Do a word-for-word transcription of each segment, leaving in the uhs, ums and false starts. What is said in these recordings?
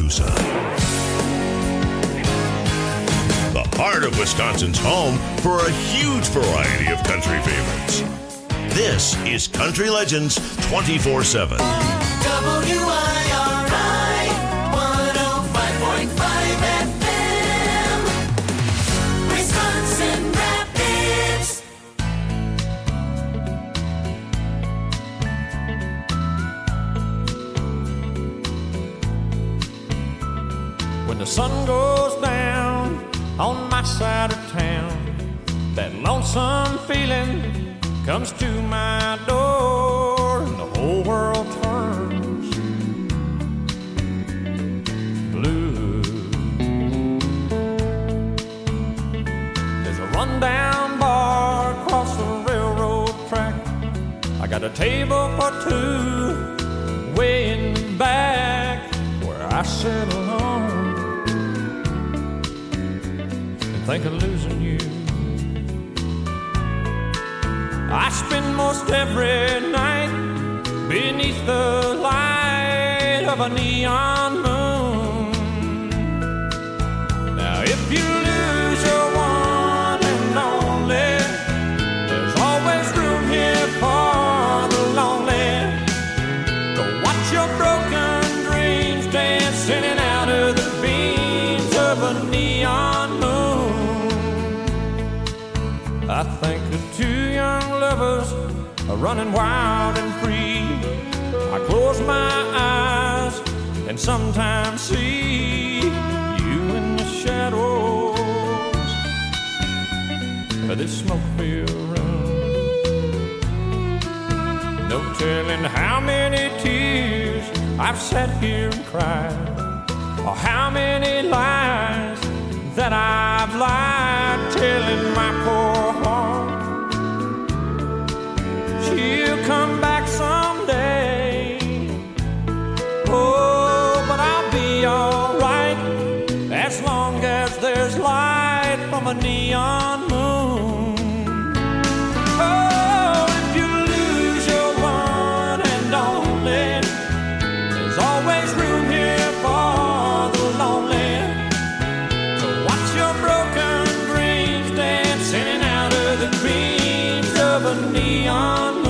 Tuscaloosa. The heart of Wisconsin's home for a huge variety of country favorites. This is Country Legends twenty-four seven. W I R I one oh five point five F M, Wisconsin Rapids. When the sun goes down on my side of town, that lonesome feeling comes to my door, and the whole world turns blue. There's a rundown bar across the railroad track. I got a table for two way in the back where I sit alone and think of losing you. I spend most every night beneath the light of a neon moon. Now if you lose your one and only, there's always room here for the lonely. To watch your broken dreams dancing in and out of the beams of a neon moon. I think of two young lovers are running wild and free. I close my eyes and sometimes see you in the shadows of this smoke-filled room. No telling how many tears I've sat here and cried, or how many lies that I've lied, telling my poor heart she'll come back someday. Oh, but I'll be alright as long as there's light from a neon moon. Oh, if you lose your one and only, there's always room here for the lonely. To watch your broken dreams dance in and out of the beams of a neon moon.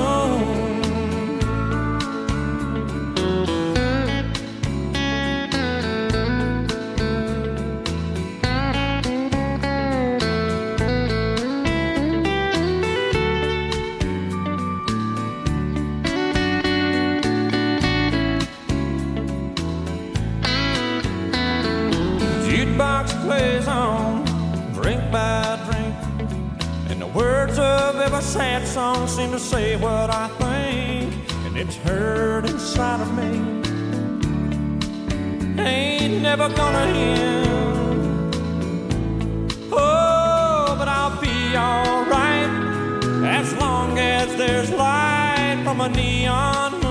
Jukebox plays on, drink by drink, and the words of every sad song seem to say what I think, and it's hurt inside of me. Ain't never gonna end. Oh, but I'll be alright as long as there's light from a neon moon.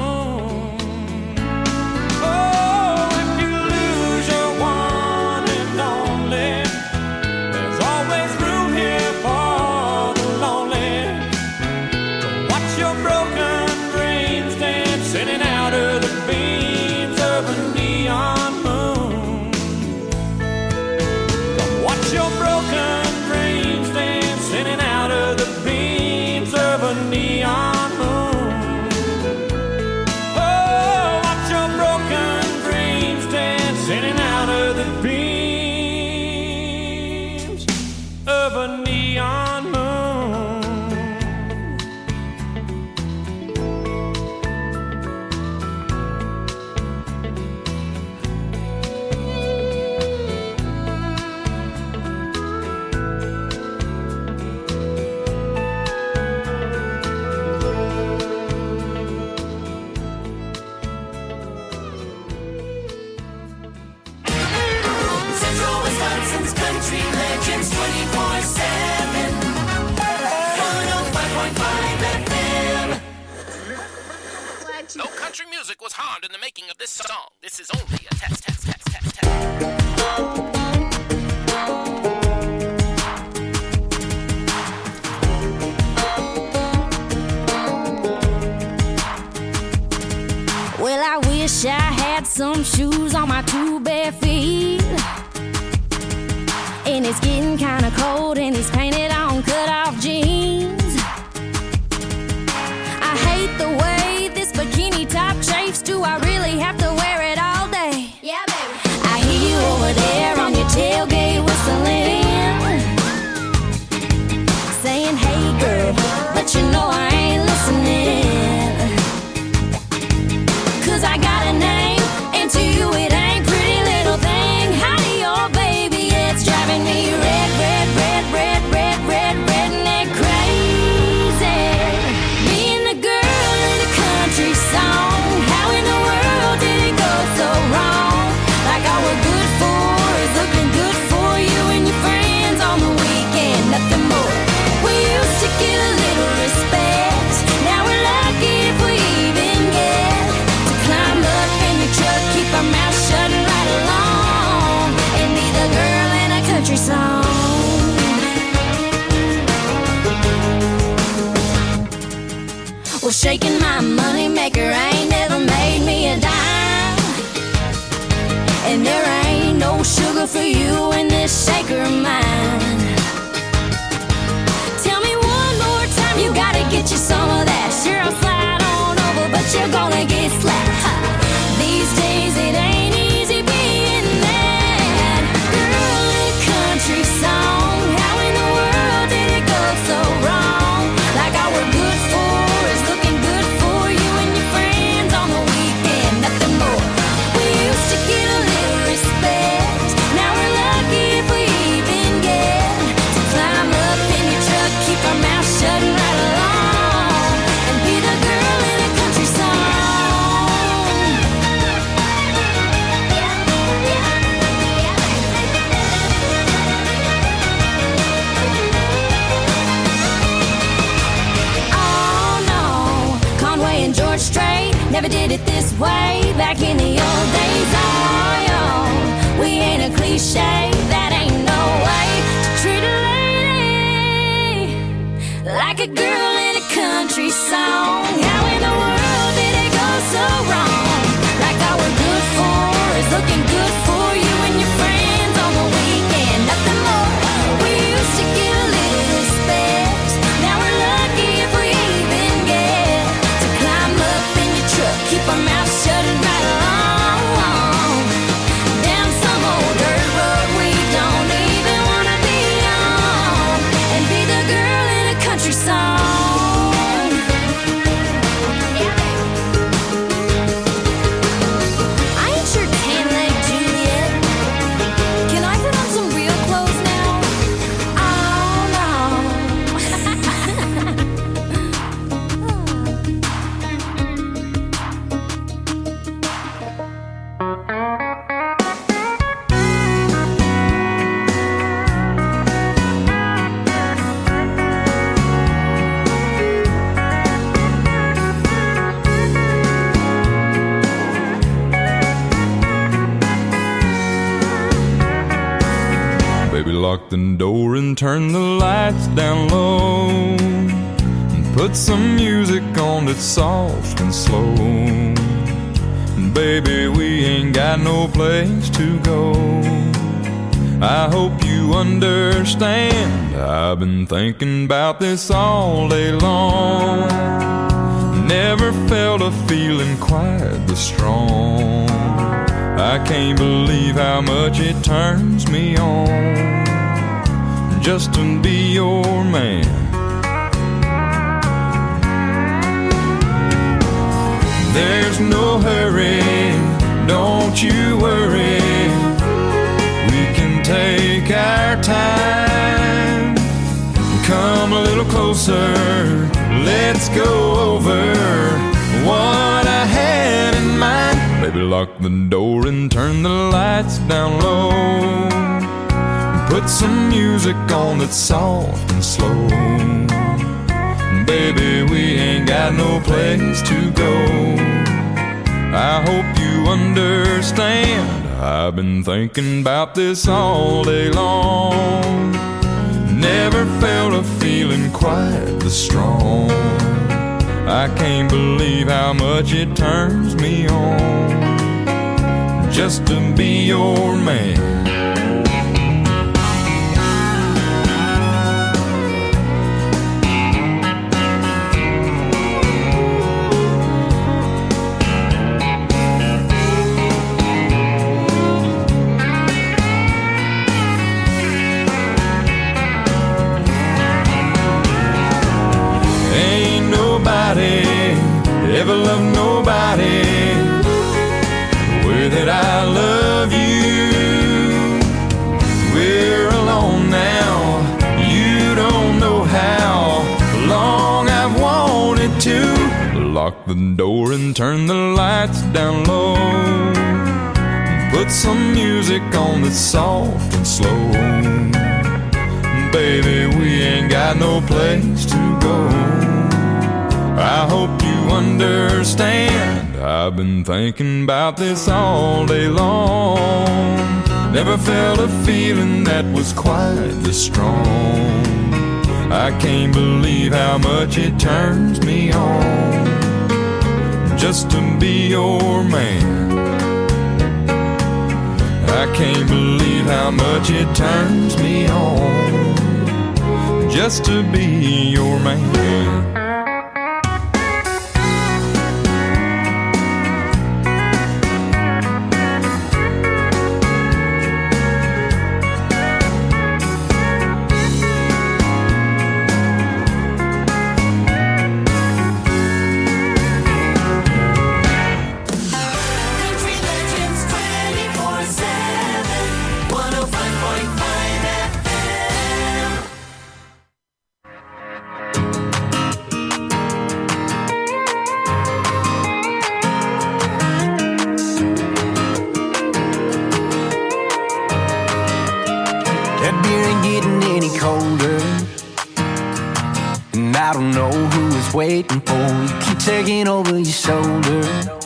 Oh, if you lose your one and only, there's always room here for the lonely. To watch your broken dreams dance in and out of the beams of a neon moon. To watch your broken dreams dance in and out of the beams of a neon moon. Oh, watch your broken dreams dance in and out of the beams of a neon moon. Central Wisconsin's Country Legends twenty-four seven, one oh five point five F M. No country music was harmed in the making of this song. This is only a test, test, test, test, test. Well, I wish I had some shoes on my two bare feet. And it's getting kinda cold in these painted on cut-off jeans. I hate the way this bikini top chafes. Do I really have to wear it all day? Yeah, baby. I hear you over there on your tailgate whistling, saying, hey girl, but you know I ain't listening. Cause I got a name, and to you it ain't pretty little thing. Howdy, oh baby, it's driving me red, red, red, red, red, red, redneck crazy. Being the girl in a country song, how in the world did it go so wrong? Like all we're good for is looking good for you and your friends on the weekend, nothing more. We used to get a little respect, now we're lucky if we even get to climb up in your truck, keep our mouth shut and ride along, and be the girl in a country song. Well, shaking my money maker ain't never made me a dime, and there ain't no sugar for you in this shaker of mine. Tell me one more time, you gotta get you some of that. Sure, I'll slide on over, but you're gonna get slapped. Ha. These days it ain't easy being that girl in a country song. How in the world did it go so wrong? Like all we're good for is looking good for you and your friends on the weekend, nothing more. We used to get a little respect, now we're lucky if we even get to climb up in your truck, keep our mouth shut and ride along, and be the girl in a country song. Oh no, Conway and George Strait never did it this way back in the old days. Oh, yo, we ain't a cliche, that ain't no way to treat a lady like a girl in a country song. How in the world did it go so wrong? Like all we're good for is looking good for you and your friends on the weekend, nothing more. We used to get a little respect, now we're lucky if we even get to climb up in your truck, keep our mouth shut and ride along, down some old dirt road we don't even wanna be on, and be the girl in a country song. I ain't your tan-leg Juliet. Can I put on some real clothes now? Oh no. Baby, lock the door and turn the lights down low, and put some music on that's soft and slow. And baby, we ain't got no place to go. I hope you understand, I've been thinking about this all day long. Never felt a feeling quite this strong. I can't believe how much it turns me on just to be your man. There's no hurry, don't you worry. We can take our time. Come a little closer, let's go over what I had in mind. Baby, lock the door and turn the lights down low, and put some music on that's soft and slow. Baby, we ain't got no place to go. I hope you understand, I've been thinking about this all day long. Never felt a feeling quite this strong. I can't believe how much it turns me on just to be your man. Ever love nobody the way that I love you. We're alone now, you don't know how long I've wanted to lock the door and turn the lights down low, put some music on that's soft and slow. Baby, we ain't got no place to go. I hope you understand. I've been thinking about this all day long. Never felt a feeling that was quite this strong. I can't believe how much it turns me on just to be your man. I can't believe how much it turns me on just to be your man. Waiting for you, keep taking over your shoulder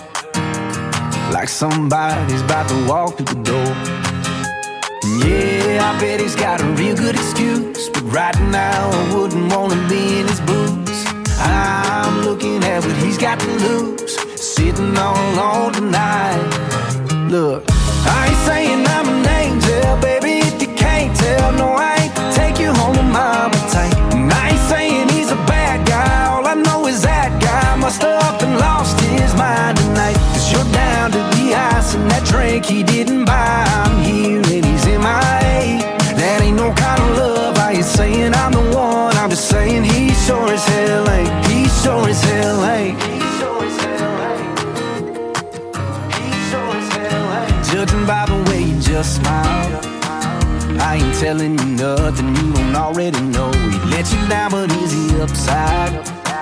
like somebody's about to walk through the door. And yeah, I bet he's got a real good excuse, but right now I wouldn't want to be in his boots. I'm looking at what he's got to lose, sitting all alone tonight. Look, I ain't saying I'm an angel, baby, if you can't tell. No, I ain't to take you home to mama tight. And I ain't saying he's a bad guy, all I know is that guy must have up and lost his mind tonight. Cause you're down to the ice and that drink he didn't buy. I'm here and he's in my A. That ain't no kind of love, I ain't saying I'm the one, I'm just saying he sure as hell ain't. He sure as hell ain't. He sure as hell ain't. He sure as hell ain't. Judging by the way you just smile, I ain't telling you nothing you don't already know. He let you down, but is he upside?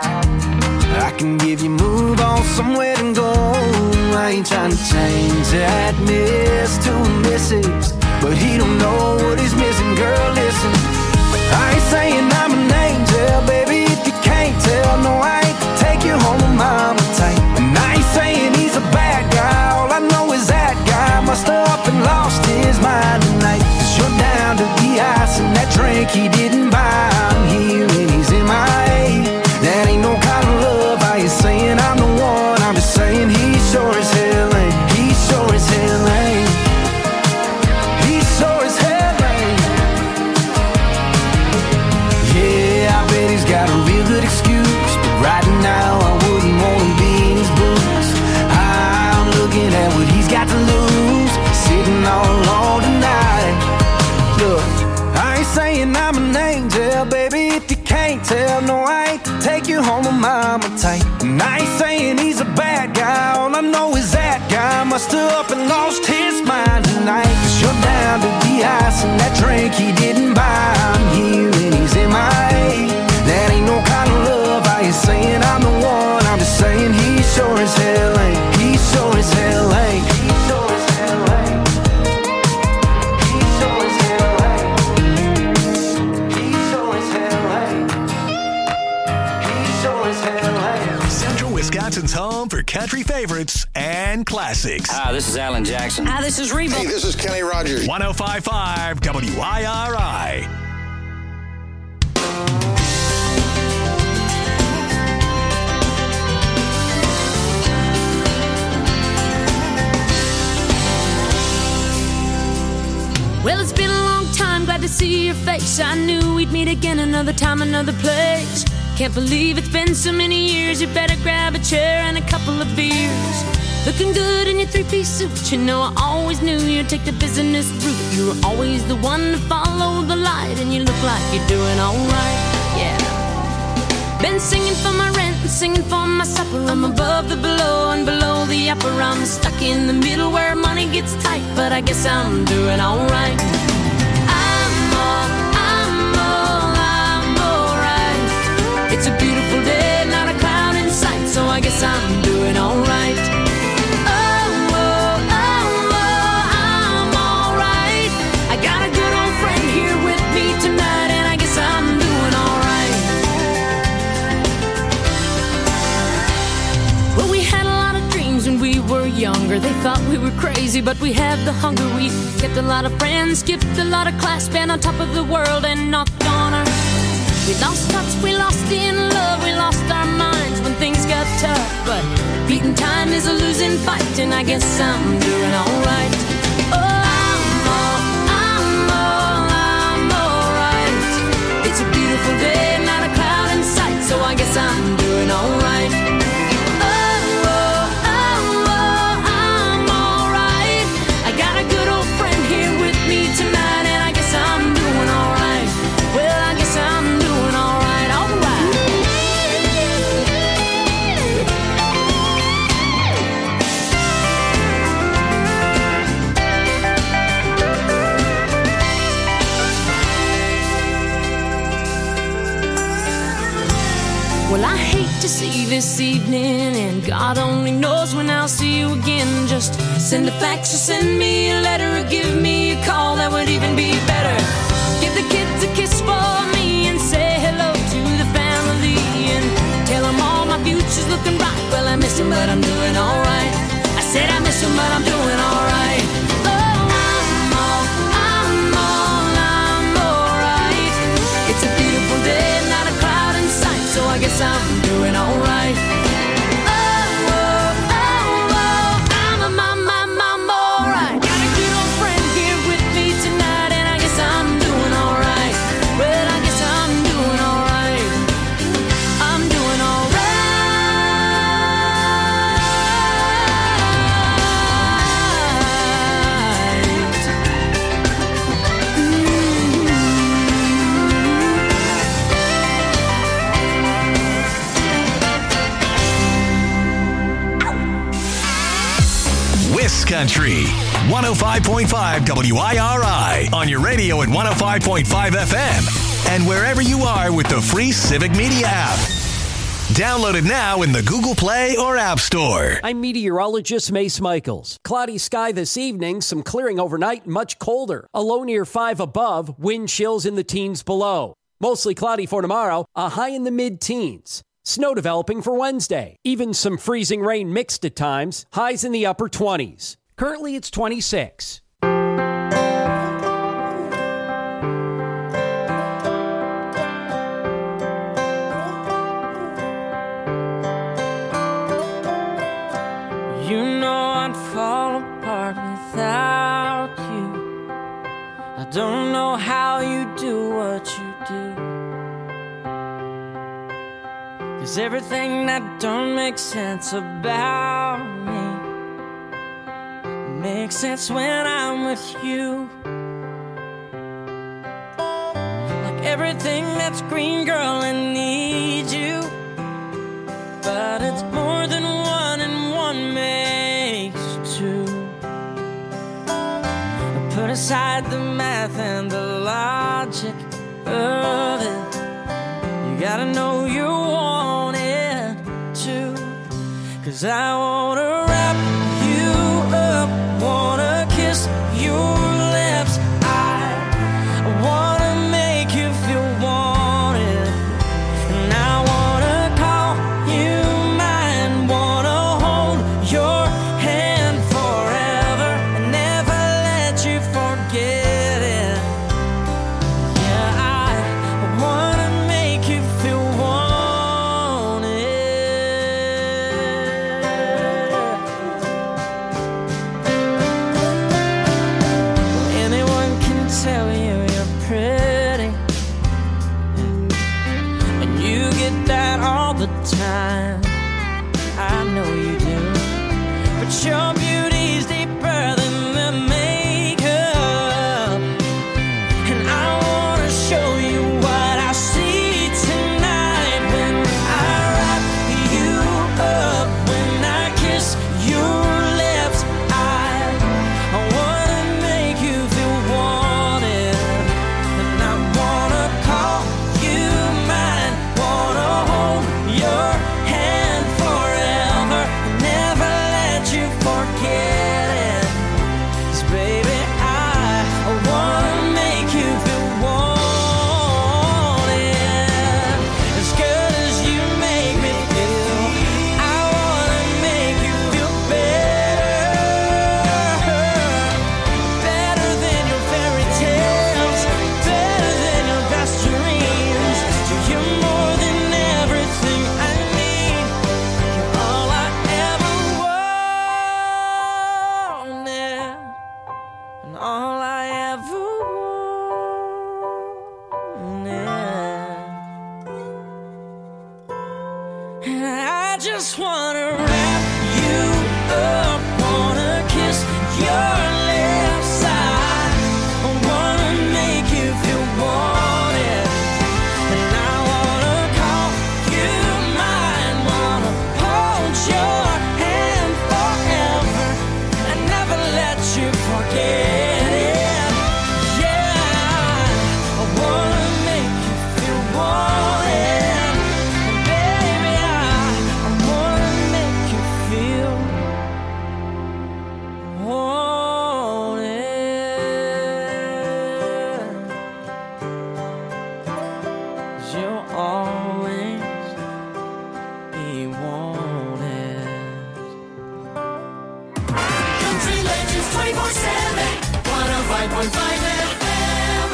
I can give you move on somewhere to go. I ain't trying to change that miss to a missus, but he don't know what he's missing. Girl, listen, I ain't saying I'm an angel, baby, if you can't tell. No, I ain't to take you home to mama tight. And I ain't saying he's a bad guy, all I know is that guy must have up and lost his mind tonight. Cause you're down to the ice and that drink he didn't buy. I'm here and he's in my A. That ain't no kind of love, I ain't saying I'm the one, I'm just saying he sure as hell ain't. He sure as hell ain't. He sure as hell ain't. Yeah, I bet he's got a real good excuse, but right now I wouldn't want to be in his boots. I'm looking at what he's got to lose, sitting all alone tonight. Look, I ain't saying I'm an angel, baby, if you can't tell. No, I ain't to take you home to mama tight. And I ain't saying he's a bad guy, all I know is that guy must have up and lost his mind tonight. Cause you're down to the ice and that drink he didn't buy. I'm here and he's in my A. That ain't no kind of love, I ain't saying I'm the one, I'm just saying he sure as hell ain't. He sure as hell ain't. He sure as hell ain't. He sure as hell ain't. He sure as hell ain't. He sure as hell ain't. Central Wisconsin's home for country favorites and classics. Hi, this is Alan Jackson. Hi, this is Reba. Hey, this is Kenny Rogers. one oh five point five W I R I. Guess I knew we'd meet again another time, another place. Can't believe it's been so many years. You better grab a chair and a couple of beers. Looking good in your three-piece suit. You know I always knew you'd take the business route. You were always the one to follow the light, and you look like you're doing alright, yeah. Been singing for my rent and singing for my supper. I'm above the below and below the upper. I'm stuck in the middle where money gets tight, but I guess I'm doing alright. I'm all, I'm all, I'm alright. It's a beautiful day, not a cloud in sight, so I guess I'm doing alright. Oh, oh, oh, oh, I'm alright. I got a good old friend here with me tonight, and I guess I'm doing alright. Well, we had a lot of dreams when we were younger. They thought we were crazy, but we had the hunger. We kept a lot of friends, skipped a lot of class, been on top of the world and knocked on our. We lost touch, we lost in love, we lost our minds when things got tough. But beating time is a losing fight, and I guess I'm doing alright. Oh, I'm all, I'm all, I'm alright. It's a beautiful day, not a cloud in sight, so I guess I'm doing alright. Oh, oh, oh, oh, I'm alright. I got a good old friend here with me tonight, and I guess I'm doing alright. Well, I guess I'm doing alright, alright. Well, I hate to see this evening, and God only knows when I'll see you again. Just send a fax or send me a letter, or give me a call, that would even be better. Give the kids a kiss for me and say hello to the family, and tell them all my future's looking bright. Well, I miss them, but I'm doing alright. I said I miss them, but I'm doing alright. Oh, I'm all, I'm all, I'm alright. It's a beautiful day, not a cloud in sight, so I guess I'm doing alright. Oh, oh, oh, oh, I'm a mom, mom, mom, alright. Got a good old friend here with me tonight, and I guess I'm doing alright. Well, I guess I'm doing alright. I'm doing alright. Country one oh five point five W I R I on your radio at one oh five point five F M and wherever you are with the free Civic Media app. Download it now in the Google Play or App Store. I'm meteorologist Mace Michaels. Cloudy sky this evening, some clearing overnight, much colder. A low near five above, wind chills in the teens below. Mostly cloudy for tomorrow, a high in the mid-teens. Snow developing for Wednesday. Even some freezing rain mixed at times. Highs in the upper twenties. Currently it's twenty-six. You know I'd fall apart without you. I don't know how you do what you do. 'Cause everything that don't make sense about me makes sense when I'm with you. Like everything that's green, girl, I need you. But it's more than one, and one makes two. I put aside the math and the logic of it. You gotta know you want it too. 'Cause I wanna wrap you up, wanna kiss your lips. I wanna make you feel wanted, and I wanna call you mine, wanna hold your hand forever and never let you forget it. Yeah, I wanna make you feel wanted. wanna wrap you up, wanna kiss your left side, I wanna make you feel wanted, and I wanna call you mine, wanna hold your hand forever and never let you forget it. Yeah, I wanna make you feel wanted, and baby, I, I wanna make you feel wanted. 'Cause you'll always be wanted. Country Legends twenty-four seven, one oh five point five F M.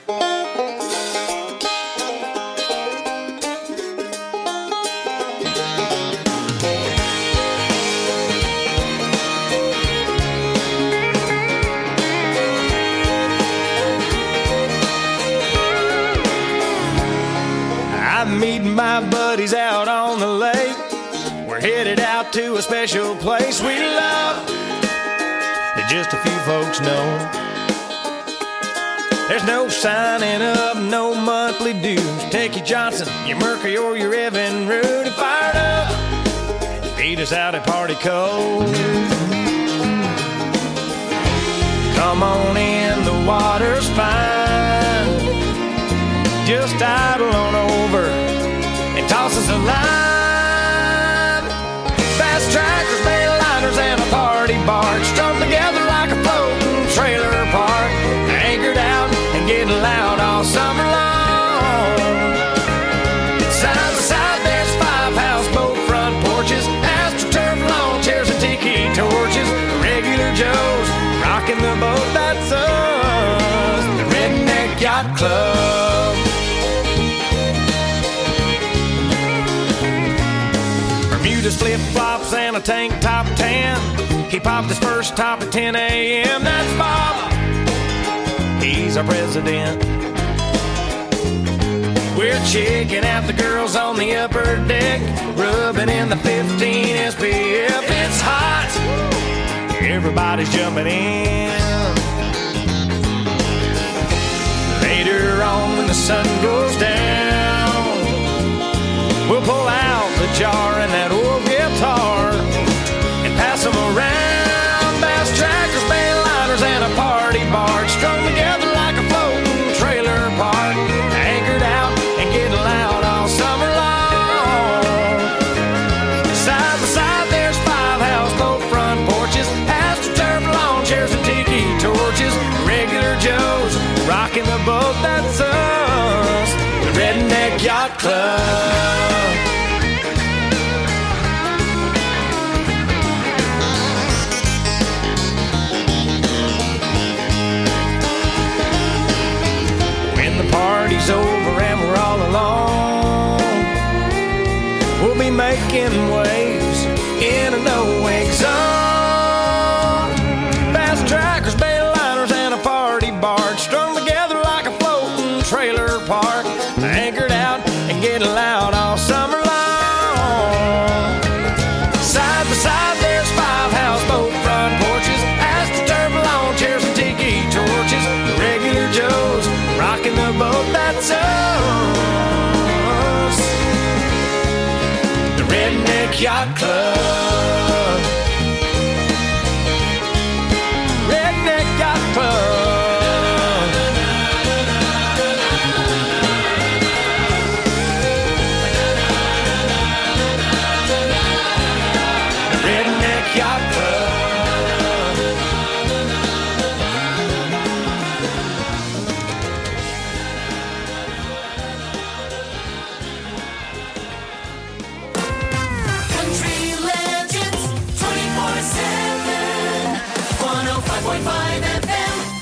I'm meeting my buddies out on the lake. We're headed out to a special place we love that just a few folks know. There's no signing up, no monthly dues. Take your Johnson, your Mercury, or your Evan Rude and fired up. Meet us out at Party Cove. Come on in, the water's fine. Just idle on over and toss us a line. Fast trackers, mainliners, and a party barge strung together like a floating trailer park. Anchored out and getting loud all summer long. Side by side, there's five houseboat front porches, AstroTurf lawn chairs and tiki torches. Regular Joes rocking the boat, that's us, the Redneck Yacht Club. Bermuda's flip-flops and a tank top tan. He popped his first top at ten a.m. That's Bob, he's our president. We're checking out the girls on the upper deck, rubbing in the fifteen S P F. It's hot, everybody's jumping in. Later on when the sun goes down, we'll pull out the jar and that old guitar and pass them around. Bass trackers, mainliners, and a party barge strung together like a floating trailer park. Anchored out and getting loud all summer long. Side by side, there's five houseboat front porches, AstroTurf lawn chairs and tiki torches. Regular Joes rocking the boat, that's us, the Redneck Yacht Club. When the party's over and we're all alone, we'll be making waves in a no-wake zone. Fast trackers, mainliners, and a party barge strung together like a floating trailer park. Anchored out and getting loud all summer long. Side by side, there's five houseboat front porches, AstroTurf lawn chairs and tiki torches. The Regular Joes rocking the boat, that's us, the Redneck Yacht Club. Redneck Yacht Club. Redneck Yacht Club. Country Legends twenty-four seven, one oh five point five F M.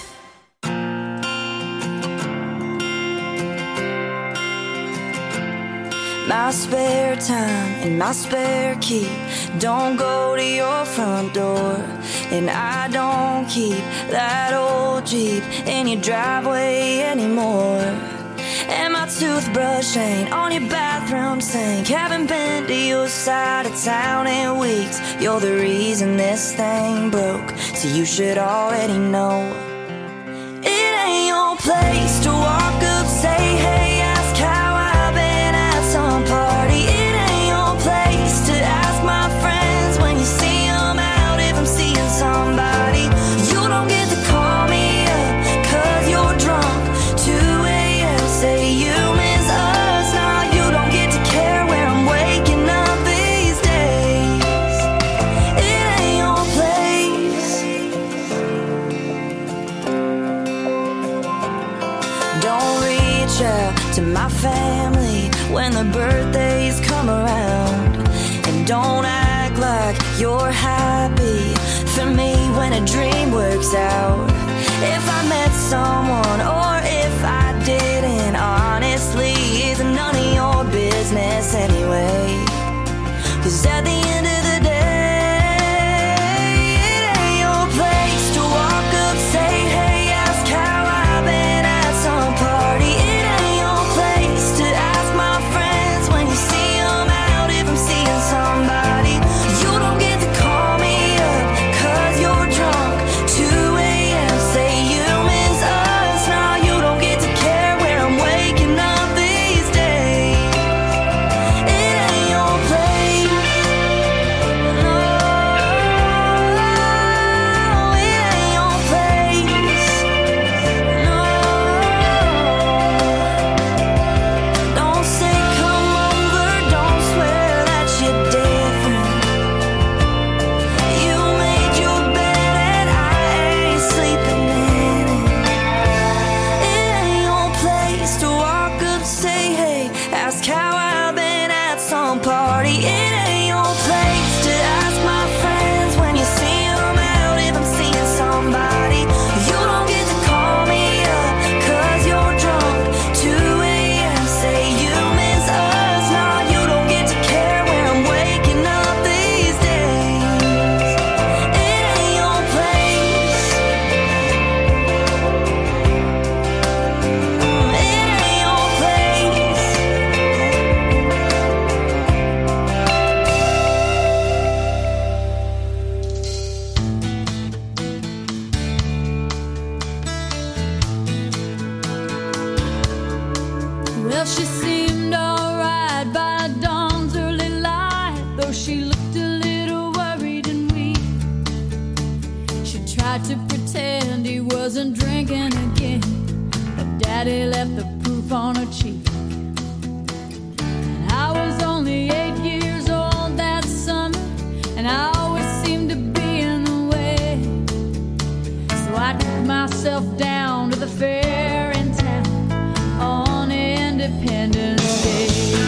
My spare time and my spare key don't go to your front door, and I don't keep that old Jeep in your driveway anymore. And my toothbrush ain't on your bathroom sink. Haven't been to your side of town in weeks. You're the reason this thing broke, so you should already know. It ain't your place to walk up, say hey, ask how I've been at some party. It ain't your place to ask my friends when you see them out if I'm seeing somebody. You don't get to call me up cause you're drunk. two a.m. say you miss us. Now you don't get to care where I'm waking up these days. It ain't your place. Don't reach out to my family when the birthdays come around. And don't act like you're happy for me when a dream works out. If I met someone or if I didn't, honestly, it's none of your business anyway. Cause at the end of the day, it ain't your place to walk up, say hey, ask how I've been at some party. It ain't your place to ask my friends when you see them out if I'm seeing somebody. You don't get to call me up cause you're drunk. two a.m. say you miss us. Now you don't get to care where I'm waking up these days. It ain't your place. No, it ain't your place. No. Don't say come over, don't swear that you're different. You made your bed and I ain't sleeping in it. It ain't your place to walk up, say hey, ask how I've been at some party. It ain't your place to ask my friends when you see them out if I'm seeing somebody. You don't get to call me up cause you're drunk. two a.m. say you miss us. Now you don't get to care where I'm waking up these days. It ain't your place. It ain't your place. Well, she seemed alright by dawn's early light, though she looked a little worried and weak. She tried to pretend he wasn't drinking again, but Daddy left the proof on her cheek. And I was only eight years old that summer, and I always seemed to be in the way. So I took myself down to the fair in town on Independence Day.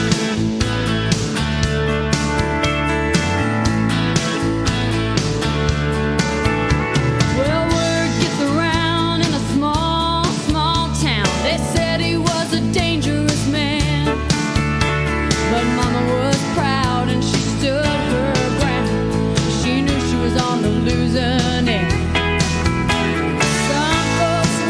Well, word gets around in a small, small town. They said he was a dangerous man, but Mama was proud and she stood her ground. She knew she was on the losing end. Some folks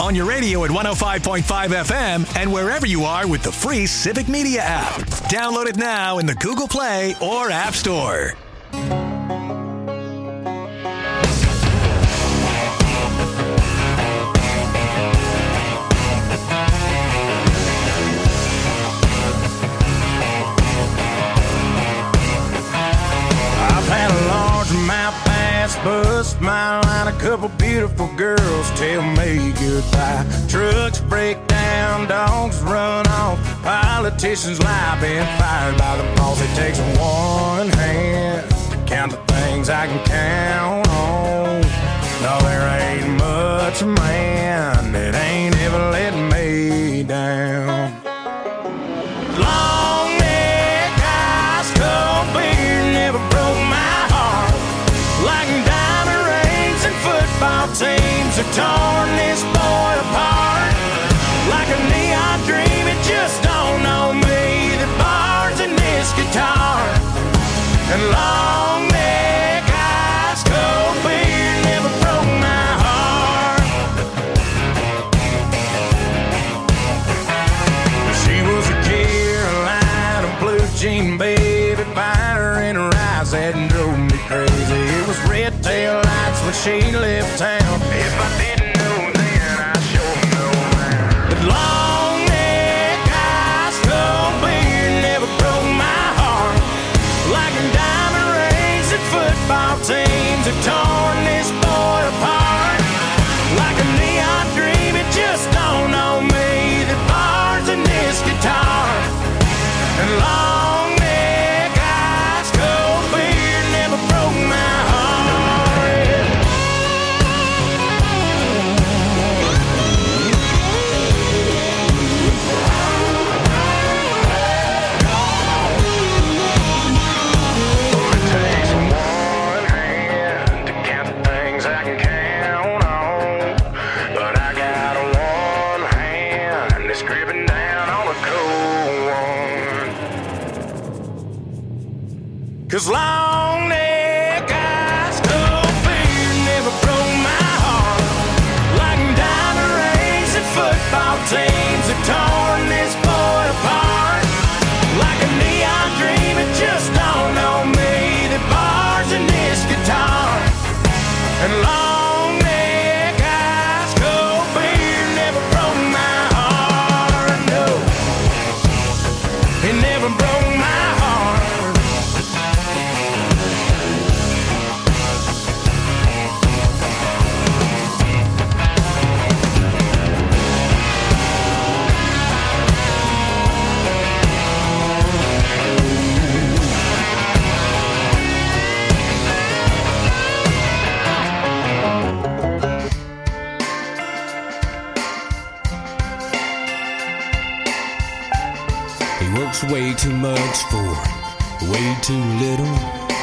on your radio at one oh five point five F M and wherever you are with the free Civic Media app. Download it now in the Google Play or App Store. I've had a largemouth bass bust my line. A couple beautiful girls tell me goodbye. Trucks break down, dogs run off. Politicians lie, been fired by the boss. It takes one hand to count the things I can count on. No, there ain't much man that ain't ever let me down. Long neck, ice cold beer never broke my heart. Like diamond rings and football teams have torn this boy apart. Like a neon dream, it just don't know me. The bars in this guitar and long neck, ice cold beer never broke my heart. She was a Carolina blue jean baby, fire in her eyes that drove me crazy. It was red tail lights when she left town. If I didn't know then, I sure know now. But long neck, ice cold beer never broke my heart. Like diamond rings and football teams have torn this boy apart. Like a neon dream, it just don't know me. The bars in this guitar and long neck, ice cold beer never broke my heart. It takes one hand to count the things I can count on, but I got one hand that's gripping down on a cold one. 'Cause long neck, ice cold beer never broke my heart. Like diamond rings and football teams have torn this boy apart. Like a neon dream, it just don't know me. The bars in this guitar and long neck, ice cold beer never broke my heart. No, it never broke my heart. He works way too much for way too little.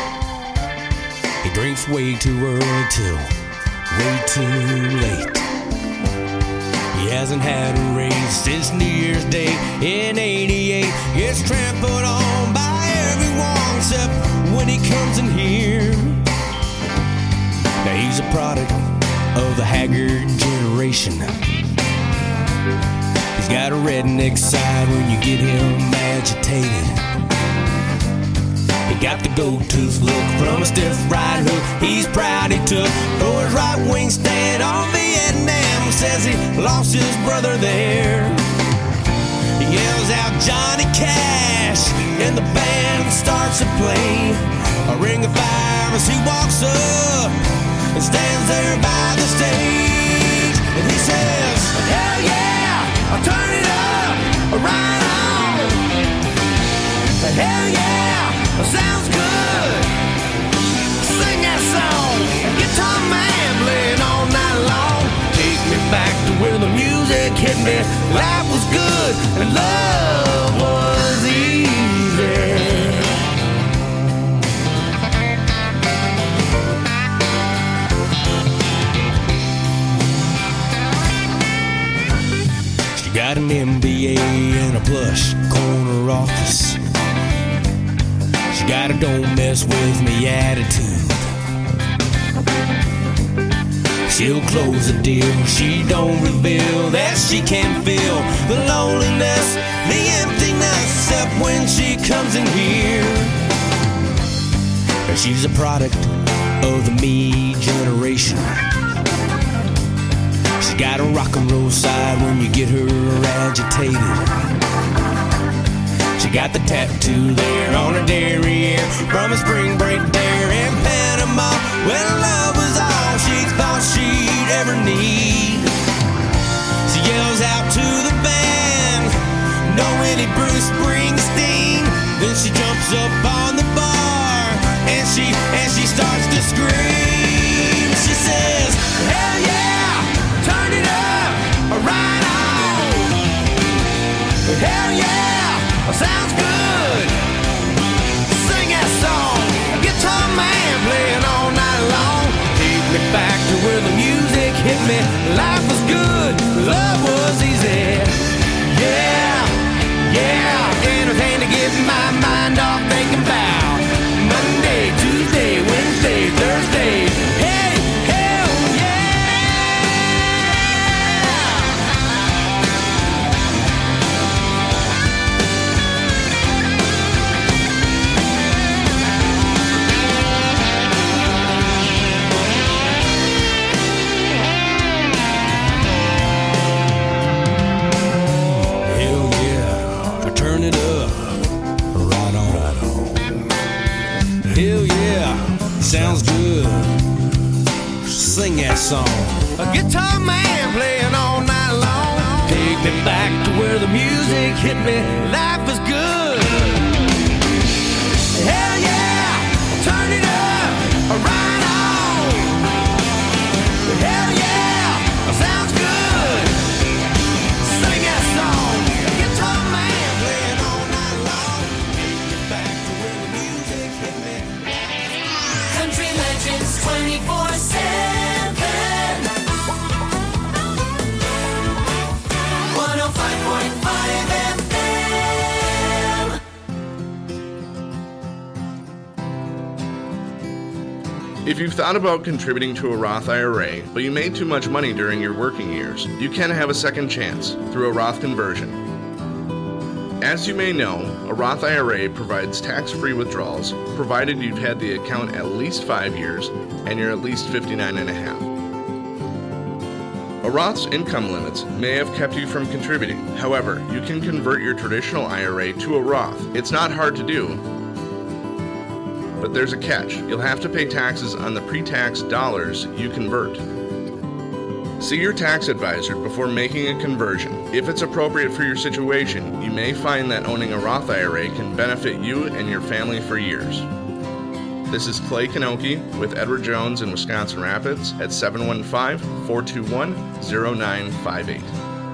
He drinks way too early till way too late. He hasn't had a raise since New Year's Day in eighty-eight. Gets trampled on by everyone except when he comes in here. Now he's a product of the haggard generation. He's got a redneck side when you get him agitated. He got the gold tooth look from a stiff right hook he's proud he took for his right wing stand on Vietnam. Says he lost his brother there. He yells out Johnny Cash and the band starts to play a ring of fire as he walks up and stands there by the stage. And he says, hell yeah, I'll turn it up, right on. Hell yeah, sounds good. Sing that song, guitar man playing all night long. Take me back to where the music hit me. Life was good and love was easy. She got an M B A and a plush corner office. She got a don't mess with me attitude. She'll close the deal. She don't reveal that she can feel the loneliness, the emptiness, except when she comes in here. She's a product of the me generation. She's got a rock and roll side when you get her agitated. She got the tattoo there on her derriere from a spring break there in Panama, when love was all she thought she'd ever need. She yells out to the band, "No Willie Bruce Springsteen." Then she jumps up on the bar and she and she starts to scream. She says, "Hell yeah, turn it up, right on. Hell yeah, sounds good. Sing that song, a guitar man playing all night long. Take me back to where the music hit me. Life was good, love was easy. Yeah, yeah, anything to get my mind off thinking about Monday, Tuesday, Wednesday, Thursday. Hey, hell turn it up, right on, right on. Hell yeah, sounds good. Sing that song. A guitar man playing all night long. Take me back to where the music hit me. Life was good. Hell yeah, turn it up, right on. Hell yeah, sounds good. Sing that song. A guitar man playing all night long. Take me back to where the music hit me. Country Legends twenty-four seven. one oh five point five F M. If you've thought about contributing to a Roth I R A, but you made too much money during your working years, you can have a second chance through a Roth conversion. As you may know, a Roth I R A provides tax-free withdrawals, provided you've had the account at least five years and you're at least fifty-nine and a half. A Roth's income limits may have kept you from contributing. However, you can convert your traditional I R A to a Roth. It's not hard to do, but there's a catch. You'll have to pay taxes on the pre-tax dollars you convert. See your tax advisor before making a conversion. If it's appropriate for your situation, you may find that owning a Roth I R A can benefit you and your family for years. This is Clay Kanoki with Edward Jones in Wisconsin Rapids at seven one five, four two one, zero nine five eight.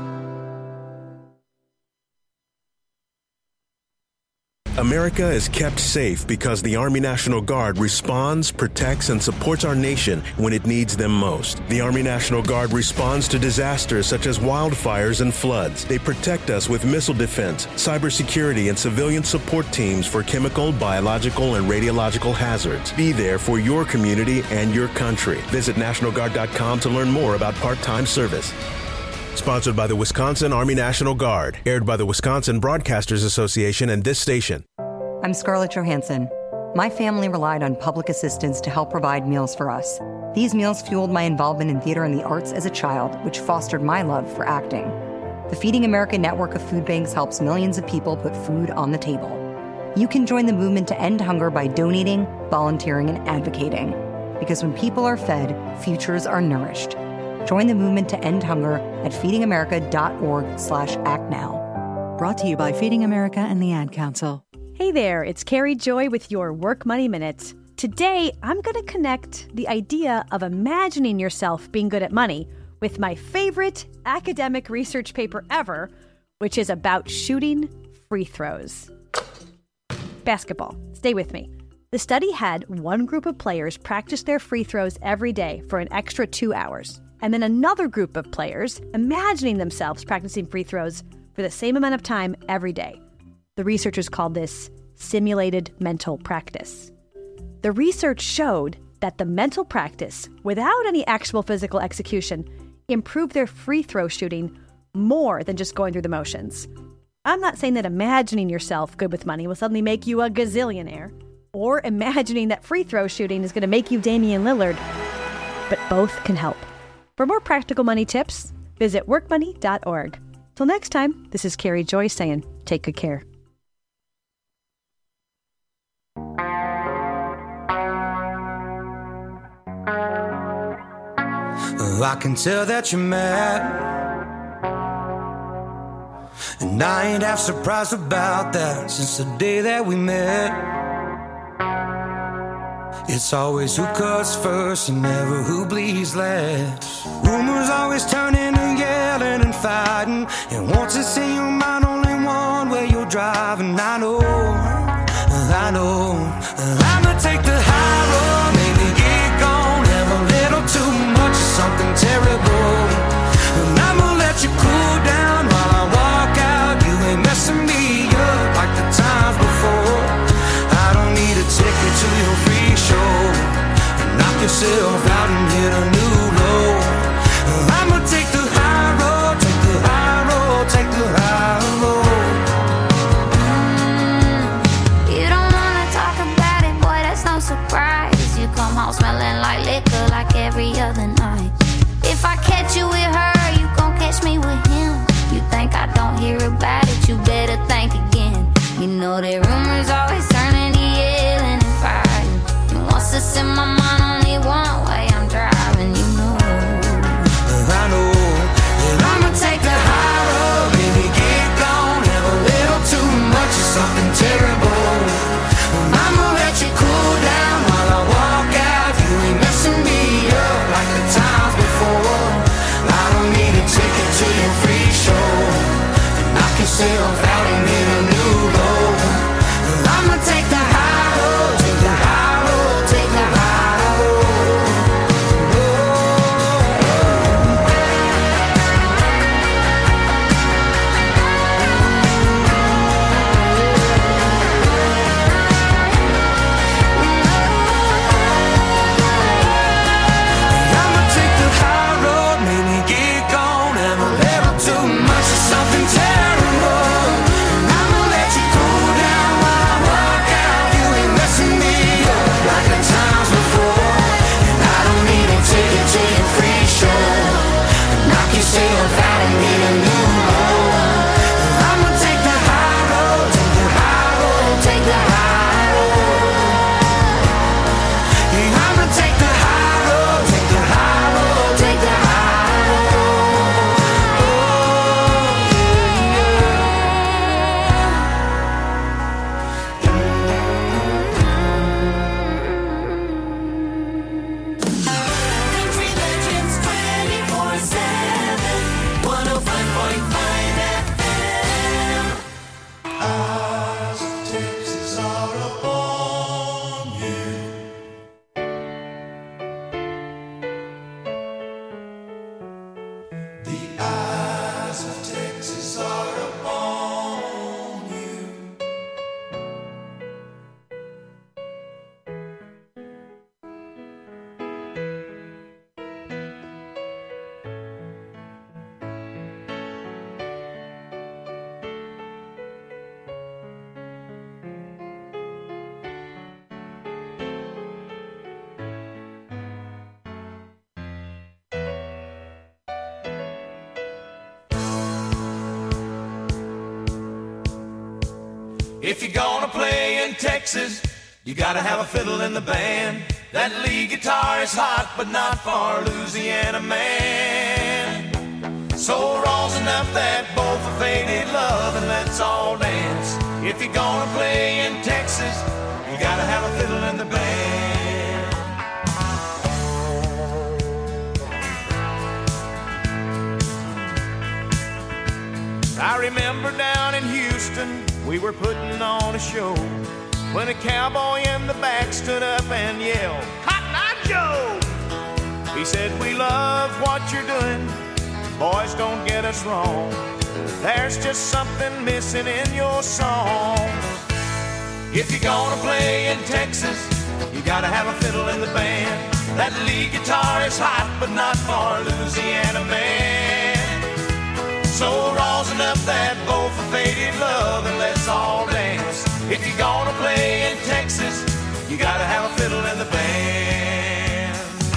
America is kept safe because the Army National Guard responds, protects, and supports our nation when it needs them most. The Army National Guard responds to disasters such as wildfires and floods. They protect us with missile defense, cybersecurity, and civilian support teams for chemical, biological, and radiological hazards. Be there for your community and your country. Visit National Guard dot com to learn more about part-time service. Sponsored by the Wisconsin Army National Guard. Aired by the Wisconsin Broadcasters Association and this station. I'm Scarlett Johansson. My family relied on public assistance to help provide meals for us. These meals fueled my involvement in theater and the arts as a child, which fostered my love for acting. The Feeding America network of food banks helps millions of people put food on the table. You can join the movement to end hunger by donating, volunteering, and advocating. Because when people are fed, futures are nourished. Join the movement to end hunger at feeding america dot org slash act now. Brought to you by Feeding America and the Ad Council. Hey there, it's Carrie Joy with your Work Money Minute. Today, I'm going to connect the idea of imagining yourself being good at money with my favorite academic research paper ever, which is about shooting free throws. Basketball. Stay with me. The study had one group of players practice their free throws every day for an extra two hours. And then another group of players imagining themselves practicing free throws for the same amount of time every day. The researchers called this simulated mental practice. The research showed that the mental practice, without any actual physical execution, improved their free throw shooting more than just going through the motions. I'm not saying that imagining yourself good with money will suddenly make you a gazillionaire, or imagining that free throw shooting is going to make you Damian Lillard, but both can help. For more practical money tips, visit work money dot org. Till next time, this is Carrie Joy saying, take good care. I can tell that you're mad, and I ain't half surprised about that since the day that we met. It's always who cuts first and never who bleeds last. Rumors always turn into yelling and fighting, and once it's in your mind, only one way you're driving. I know, I know, I'ma take the high road, maybe get gone, have a little too much of something terrible, and I'ma let you cool down while I walk out. You ain't messing me up like the times before. I don't need a ticket to your free show, knock yourself out and hit a new low. I'ma take the high road, take the high road, take the high road. You don't wanna talk about it, boy, that's no surprise. You come home smelling like liquor like every other night. If I catch you with her, you gon' catch me with him. You think I don't hear about it, you better think again. You know that rumors always turn into yelling and fighting, and once it's in my mind, only one way I'm driving, you know. I know that I'ma take the high road, baby, get gone, have a little too much of something terrible. I'ma let you cool down while I walk out. You ain't messing me up like the times before. I don't need a ticket to your free show, knock yourself out and hit a new low. I'ma take the high road, take the high road, take the high road. I'ma take the high road, maybe get gone, have a little too much of something terrible. I'ma let you cool down while I walk out. You ain't messing me up like the times before, and I don't need a ticket to your free show, knock yourself out and hit a new low. I'ma take the high road, take the high road, take the high road. Yeah, I'ma take the high road, take the high road, take the high road. Country Legends twenty-four seven, one oh five point five F M. Eyes of Texas are upon you. The eyes of Texas are upon you. If you're gonna play in Texas, you gotta have a fiddle in the band. That lead guitar is hot, but not for a Louisiana man. So rosin up that bowl for faded love and let's all dance. If you're gonna play in Texas, you gotta have a fiddle in the band. I remember down in Houston, we were putting on a show when a cowboy in the back stood up and yelled, "Cotton Eye Joe!" He said, "We love what you're doing, boys, don't get us wrong. There's just something missing in your song. If you're gonna play in Texas, you gotta have a fiddle in the band. That lead guitar is hot, but not for a Louisiana man. So rosin up that bowl for faded love and let's all dance. If you're gonna play in Texas, you gotta have a fiddle in the band.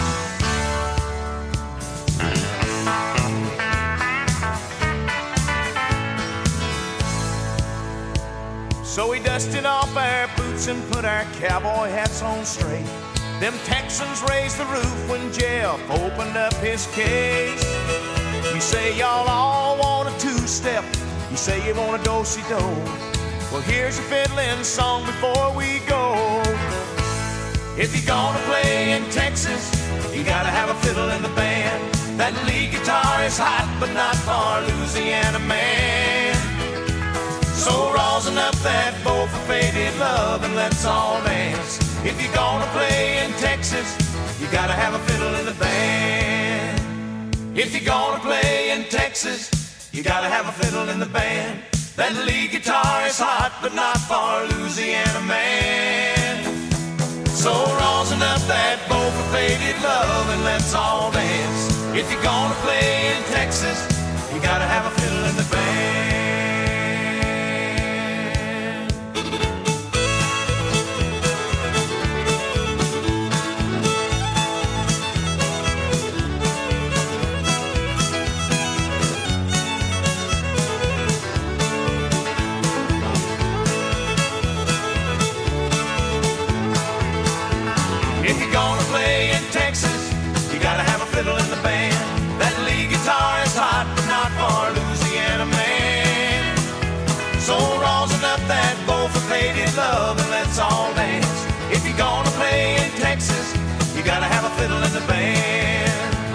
So we dusted off our boots and put our cowboy hats on straight. Them Texans raised the roof when Jeff opened up his case. You say y'all all want a two-step, you say you want a do-si-do. Well, here's a fiddling song before we go. If you're gonna play in Texas, you gotta have a fiddle in the band. That lead guitar is hot, but not for a Louisiana man. So rosin up that bowl for faded love and let's all dance. If you're gonna play in Texas, you gotta have a fiddle in the band. If you're gonna play in Texas, you gotta have a fiddle in the band. That lead guitar is hot, but not for a Louisiana man. So rosin up that bowl for faded love and let's all dance. If you're gonna play in Texas, you gotta have a fiddle in the band. If you're gonna play in Texas, you gotta have a fiddle in the band. That lead guitar is hot, but not for a Louisiana man. So rosin up that bowl for faded love and let's all dance. If you're gonna play in Texas, you gotta have a fiddle in the band.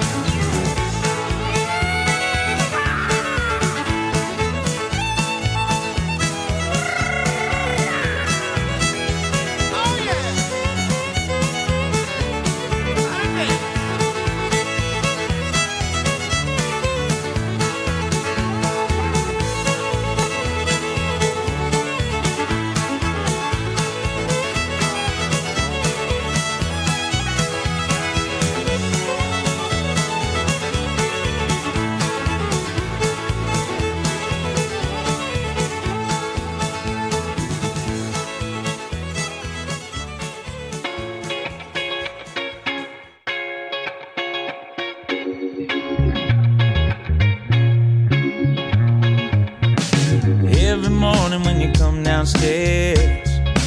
Every morning when you come downstairs,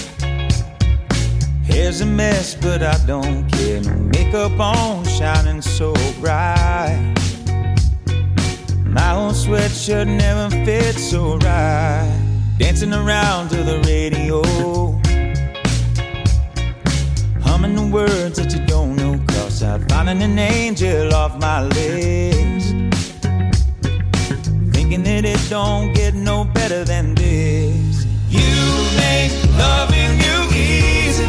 hair's a mess, but I don't care. No makeup on, shining so bright. My old sweatshirt never fit so right. Dancing around to the radio, humming the words that you don't know, 'cause I'm finding an angel off my list. Thinking that it don't get no better than this. You make loving you easy.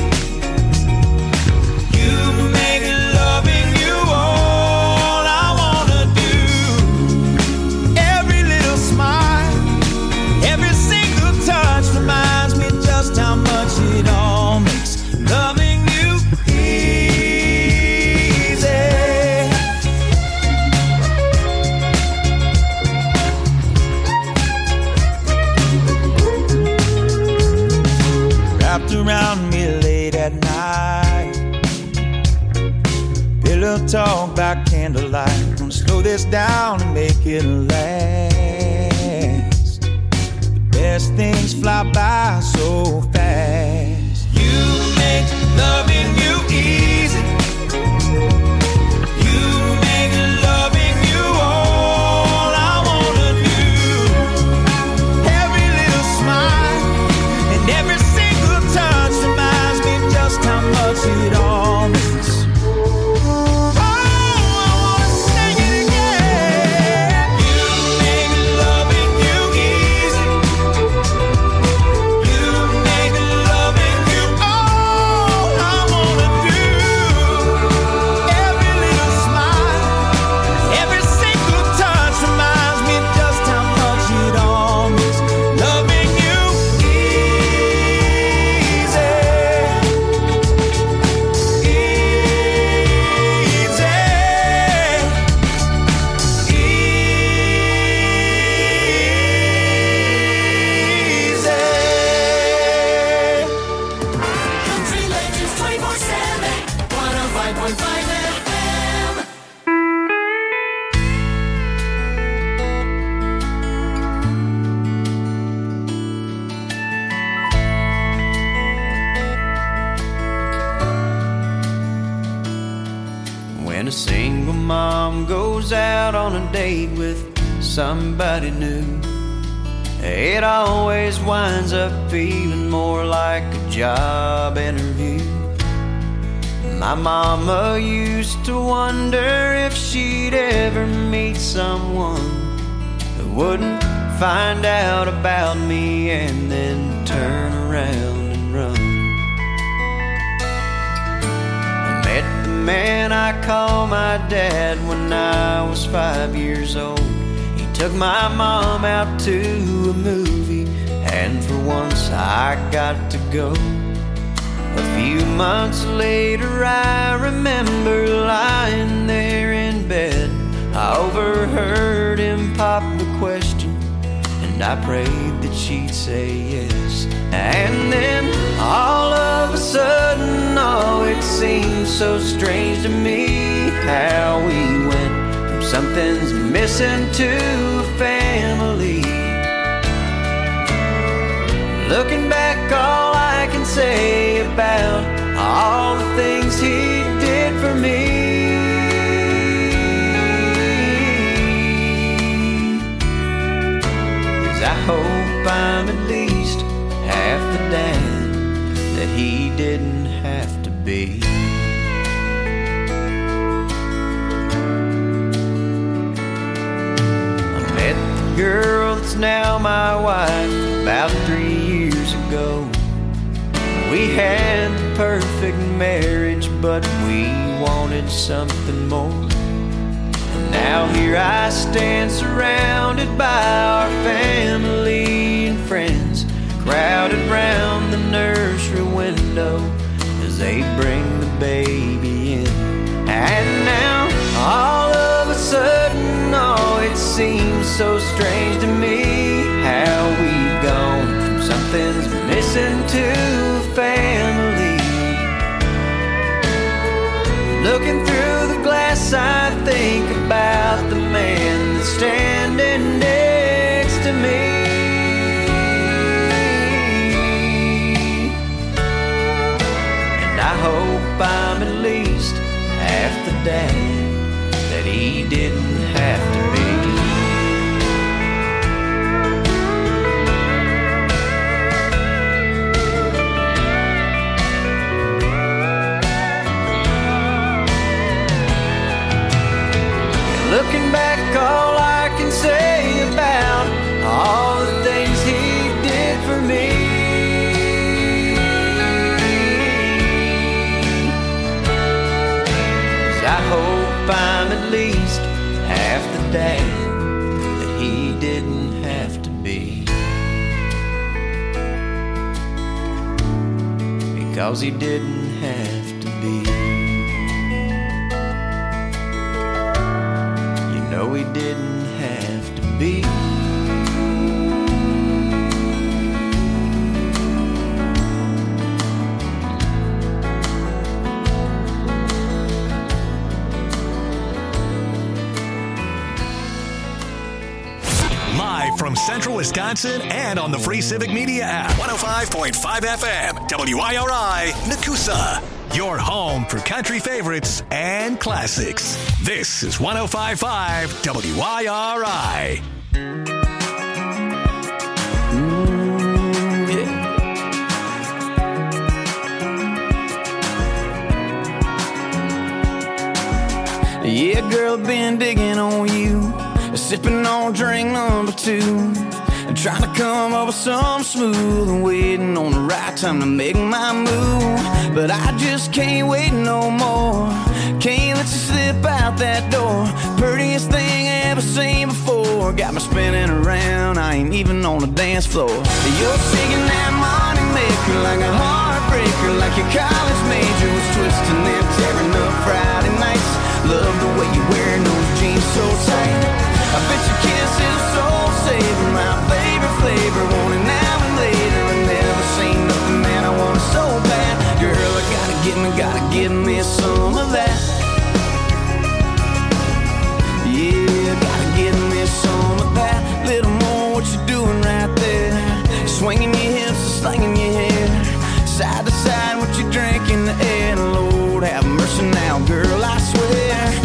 You make loving you all I wanna do. Every little smile, every single touch reminds me just how much it all makes loving you easy. Wrapped around me late at night, pillow talk by candlelight. Gonna slow this down and make it last. The best things fly by so fast. You make loving you easy. You make loving you all I wanna do. Every little smile and every single touch reminds me just how much it all means. Oh, I wanna sing it again. You make loving you easy. You make loving you all I wanna do. When a single mom goes out on a date with somebody new, it always winds up feeling more like a job interview. My mama used to wonder if she'd ever meet someone who wouldn't find out about me and then turn around and run. I met the man I call my dad when I was five years old. He took my mom out to a movie, and for once I got to go. A few months later I remember lying there in bed. I overheard him pop the question, and I prayed that she'd say yes. And then all of a sudden, oh, it seemed so strange to me how we went from something's missing to a family. Looking back, all I can say about all the things he did for me is I hope I'm at least half the dad that he didn't have to be. I met the girl that's now my wife about three years ago. We had the perfect marriage, but we wanted something more. And now here I stand surrounded by our family and friends, crowded round the nursery window as they bring the baby in. And now all of a sudden, oh, it seems so strange to me how we've gone from something's missing to family. Looking through the glass, I think about the man that's standing next to me. And I hope I'm at least half the dad that he didn't have to be. Looking back, all I can say about all the things he did for me is I hope I'm at least half the dad that he didn't have to be, because he didn't have to be. No, he didn't have to be. Live from Central Wisconsin and on the free Civic Media app. one oh five point five F M, W I R I, Nakusa. Your home for country favorites and classics. This is one oh five point five W I R I. Mm, yeah. Yeah, girl, been digging on you, sipping on drink number two, trying to come up with something smooth and waiting on the right time to make my move. But I just can't wait no more. Can't let you slip out that door. Prettiest thing I ever seen before. Got me spinning around, I ain't even on the dance floor. You're singing that money maker like a heartbreaker, like your college major was twisting and tearing up Friday nights. Love the way you're wearing those jeans so tight. I bet your kiss is a soul saver, my favorite flavor. Want it now and later, I never seen nothing that I want so bad. Girl, I gotta get me, gotta give me some of that. Yeah, gotta give me some of that. Little more what you doing right there. Swinging your hips and slinging your hair. Side to side, what you drink in the air. Lord have mercy now, girl, I swear.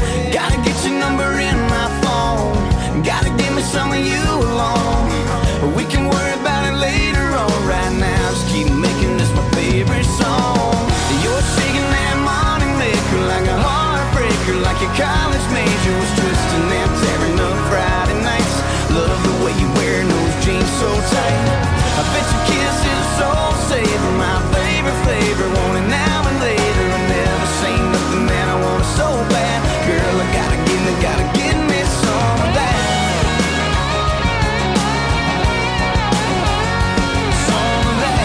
your college major was twisting and tearing up Friday nights. Love the way you wear those jeans so tight. I bet your kiss is a soul saver, my favorite flavor. Want it now and later. I never seen nothing that I want so bad. Girl, I gotta get me, gotta get me some of that. Some of that.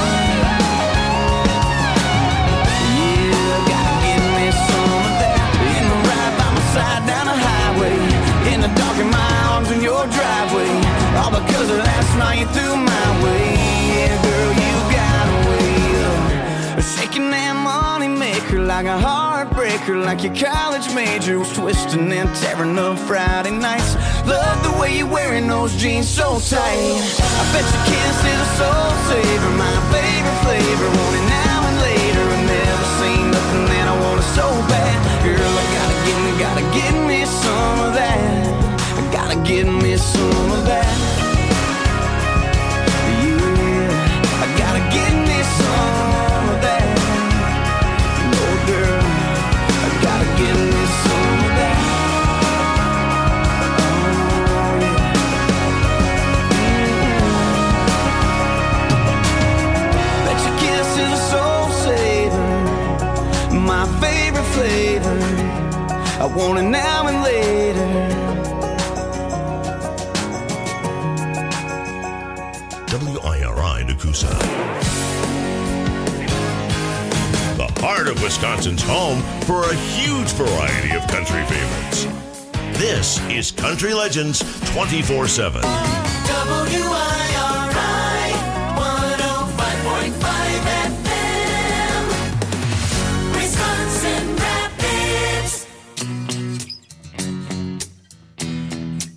Yeah, I gotta get me some of that. In the ride by my side down the highway, in the dark in my arms in your driveway. All because of last night you threw my way. Yeah, girl, you got a way of shaking that money maker like a heartbreaker, like your college major was twisting and tearing up Friday nights. Love the way you're wearing those jeans so tight. I bet your kiss is a soul saver, my favorite flavor. Want it now and later. I never seen nothing that I want so bad. Girl, I gotta get me, gotta get me some of that. I gotta get me some of that. Yeah, I gotta get me some of that. No, girl, I gotta get me some of that. Oh, yeah. Mm-hmm. Bet your kiss is a soul saver, my favorite flavor. I want it now and later. W I R I Nakusa. The heart of Wisconsin's home for a huge variety of country favorites. This is Country Legends twenty-four seven. W I R